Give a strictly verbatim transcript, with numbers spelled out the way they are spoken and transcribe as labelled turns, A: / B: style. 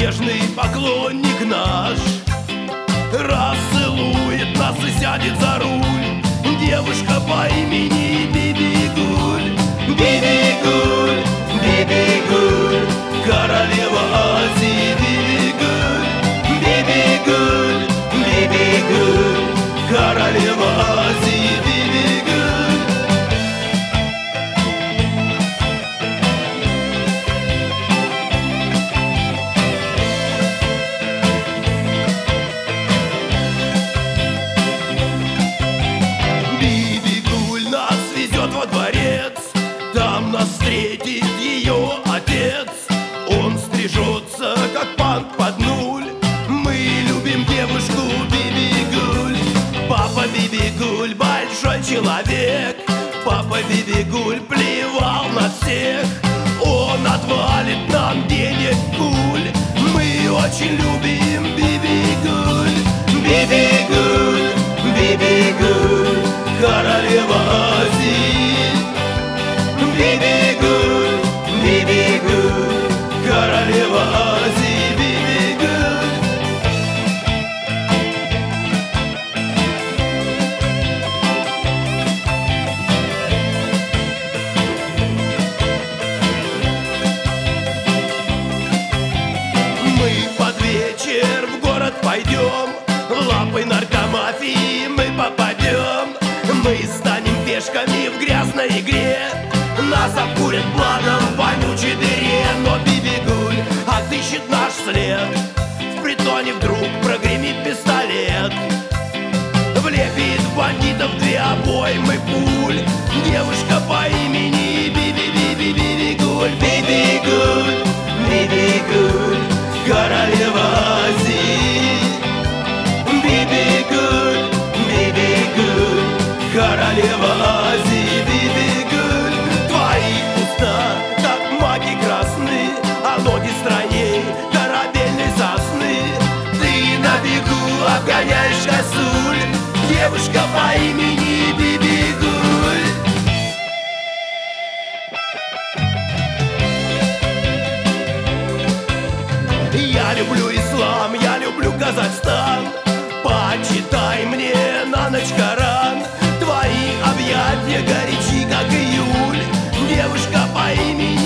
A: нежный поклонник наш расцелует нас и сядет за руль. Девушка по имени Бибигуль, Бибигуль, Бибигуль, королева Азии. Бибигуль, Бибигуль, Бибигуль, королева Азии. Бибигуль. Бибигуль нас везет во дворец, там нас встретит ее отец. Он стрижется, как панк под нуль. Мы любим девушку Бибигуль. Папа Бибигуль большой человек, папа Бибигуль плевал на всех. Он отвалит нам денег куль. Мы очень любим Бибигуль. Бибигуль, Бибигуль, королева Азии. Бибигуль, Бибигуль, королева Азии. Бибигуль. Мы под вечер в город пойдем, лапой наркомафии мы попадем. Мы станем пешками в грязной игре, нас обкурят планом в вонючей дыре. Но Бибигуль отыщет наш след, в притоне вдруг прогремит пистолет. Влепит в бандитов две обоймы пуль. Девушка по имени Биби-Биби-Бибигуль. Бибигуль, Бибигуль, королева Азии. Бибигуль, Бибигуль, королева Азии. Бибигуль. Твои уста, как маки красные, а ноги стройней корабельной сосны. Ты на бегу обгоняешь косуль, девушка по имени Бибигуль. Я люблю ислам, я люблю Казахстан. Почитай мне на ночь Коран. Твои объятия горячи, как июль, девушка по имени